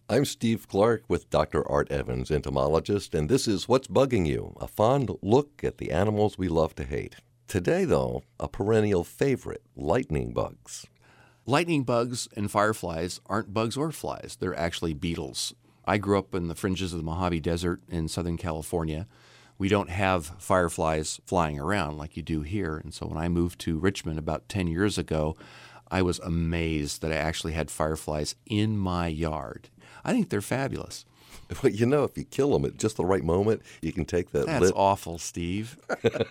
I'm Steve Clark with Dr. Art Evans, entomologist, and this is What's Bugging You, a fond look at the animals we love to hate. Today, though, a perennial favorite, lightning bugs. Lightning bugs and fireflies aren't bugs or flies. They're actually beetles. I grew up in the fringes of the Mojave Desert in Southern California. We don't have fireflies flying around like you do here. And so when I moved to Richmond about 10 years ago, I was amazed that I actually had fireflies in my yard. I think they're fabulous. Well, you know, if you kill them at just the right moment, you can take that That's awful, Steve.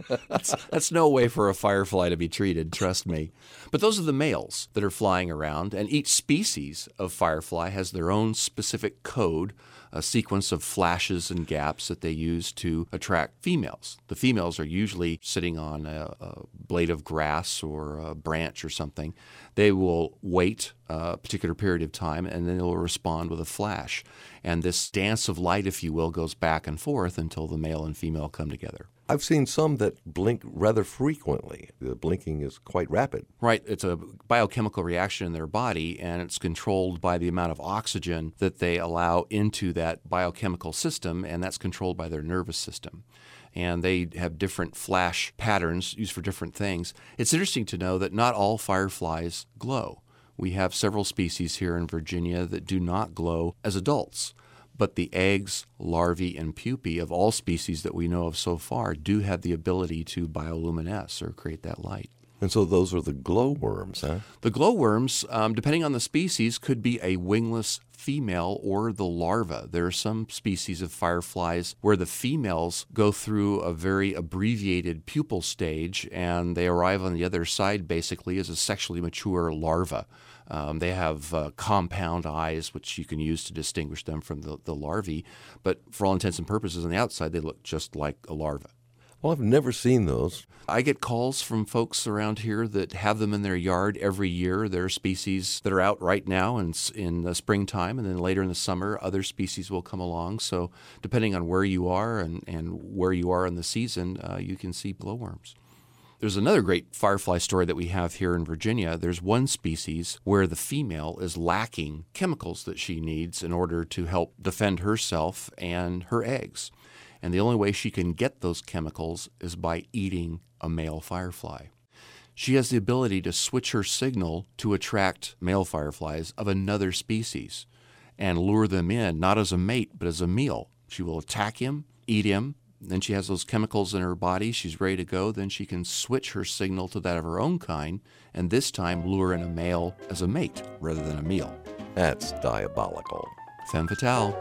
That's no way for a firefly to be treated, trust me. But those are the males that are flying around, and each species of firefly has their own specific code, a sequence of flashes and gaps that they use to attract females. The females are usually sitting on a blade of grass or a branch or something. They will wait a particular period of time, and then they'll respond with a flash. And this dance of light, if you will, goes back and forth until the male and female come together. I've seen some that blink rather frequently. The blinking is quite rapid. Right. It's a biochemical reaction in their body, and it's controlled by the amount of oxygen that they allow into that biochemical system, and that's controlled by their nervous system. And they have different flash patterns used for different things. It's interesting to know that not all fireflies glow. We have several species here in Virginia that do not glow as adults. But the eggs, larvae, and pupae of all species that we know of so far do have the ability to bioluminesce or create that light. And so those are the glowworms, huh? The glowworms, depending on the species, could be a wingless female or the larva. There are some species of fireflies where the females go through a very abbreviated pupal stage, and they arrive on the other side basically as a sexually mature larva. They have compound eyes, which you can use to distinguish them from the larvae, but for all intents and purposes on the outside, they look just like a larva. Well, I've never seen those. I get calls from folks around here that have them in their yard every year. There are species that are out right now in the springtime, and then later in the summer, other species will come along. So depending on where you are and where you are in the season, you can see glowworms. There's another great firefly story that we have here in Virginia. There's one species where the female is lacking chemicals that she needs in order to help defend herself and her eggs. And the only way she can get those chemicals is by eating a male firefly. She has the ability to switch her signal to attract male fireflies of another species and lure them in, not as a mate, but as a meal. She will attack him, eat him. Then she has those chemicals in her body. She's ready to go. Then she can switch her signal to that of her own kind, and this time lure in a male as a mate rather than a meal. That's diabolical. Femme fatale.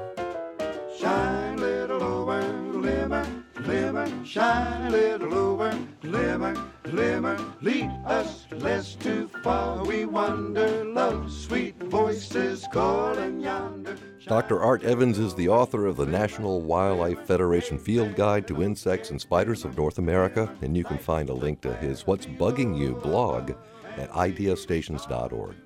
Shine, little over, glimmer, glimmer, shine, little over, glimmer, glimmer, lead us less too far. We wander, love, sweet voices calling yonder. Dr. Art Evans is the author of the National Wildlife Federation Field Guide to Insects and Spiders of North America, and you can find a link to his What's Bugging You blog at ideastations.org.